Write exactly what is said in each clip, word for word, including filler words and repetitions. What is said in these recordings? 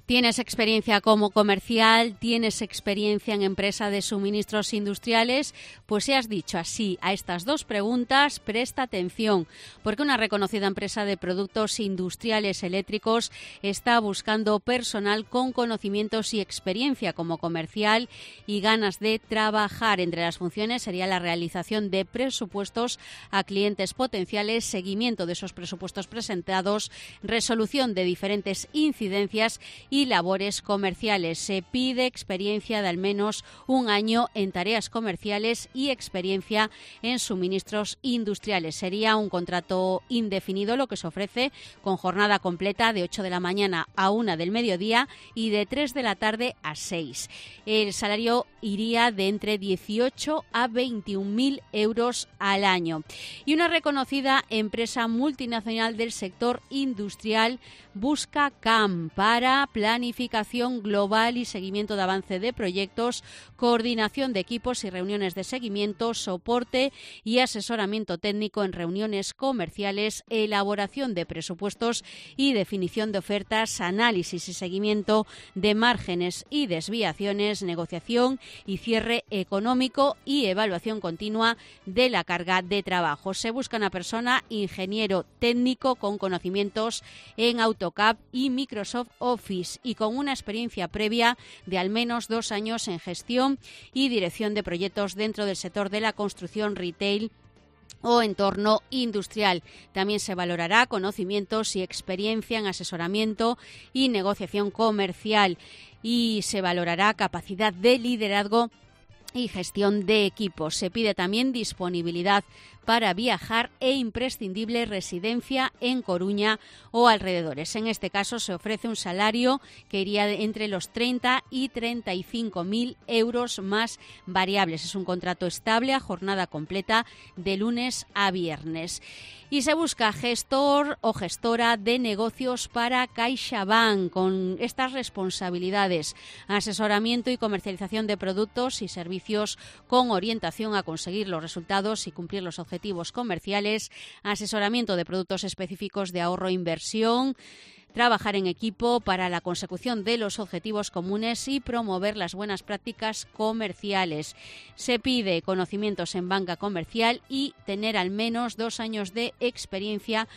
¿Tienes experiencia como comercial? ¿Tienes experiencia en empresa de suministros industriales? Pues si has dicho así a estas dos preguntas, presta atención, porque una reconocida empresa de productos industriales eléctricos está buscando personal con conocimientos y experiencia como comercial y ganas de trabajar. Entre las funciones sería la realización de presupuestos a clientes potenciales, seguimiento de esos presupuestos presentados, resolución de diferentes incidencias y y labores comerciales. Se pide experiencia de al menos un año en tareas comerciales y experiencia en suministros industriales. Sería un contrato indefinido lo que se ofrece, con jornada completa de ocho de la mañana a una del mediodía y de tres de la tarde a seis. El salario iría de entre dieciocho a veintiún mil euros al año. Y una reconocida empresa multinacional del sector industrial busca C A M para planificación global y seguimiento de avance de proyectos, coordinación de equipos y reuniones de seguimiento, soporte y asesoramiento técnico en reuniones comerciales, elaboración de presupuestos y definición de ofertas, análisis y seguimiento de márgenes y desviaciones, negociación y cierre económico y evaluación continua de la carga de trabajo. Se busca una persona ingeniero técnico con conocimientos en AutoCAD y Microsoft Office y con una experiencia previa de al menos dos años en gestión y dirección de proyectos dentro del sector de la construcción, retail o entorno industrial. También se valorará conocimientos y experiencia en asesoramiento y negociación comercial y se valorará capacidad de liderazgo y gestión de equipos. Se pide también disponibilidad para viajar e imprescindible residencia en Coruña o alrededores. En este caso se ofrece un salario que iría de entre los treinta y treinta y cinco mil euros más variables. Es un contrato estable a jornada completa de lunes a viernes. Y se busca gestor o gestora de negocios para CaixaBank con estas responsabilidades: asesoramiento y comercialización de productos y servicios con orientación a conseguir los resultados y cumplir los objetivos comerciales, asesoramiento de productos específicos de ahorro e inversión, trabajar en equipo para la consecución de los objetivos comunes y promover las buenas prácticas comerciales. Se pide conocimientos en banca comercial y tener al menos dos años de experiencia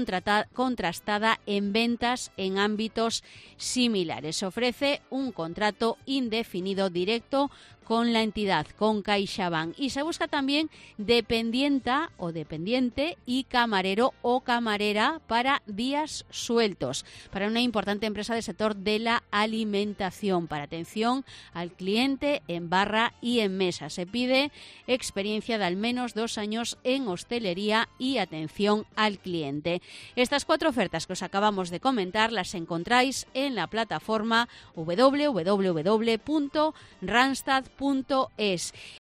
contrastada en ventas en ámbitos similares. Se ofrece un contrato indefinido directo con la entidad, con CaixaBank. Y se busca también dependienta o dependiente y camarero o camarera para días sueltos, para una importante empresa del sector de la alimentación, para atención al cliente en barra y en mesa. Se pide experiencia de al menos dos años en hostelería y atención al cliente. Estas cuatro ofertas que os acabamos de comentar las encontráis en la plataforma doble u doble u doble u punto randstad punto es.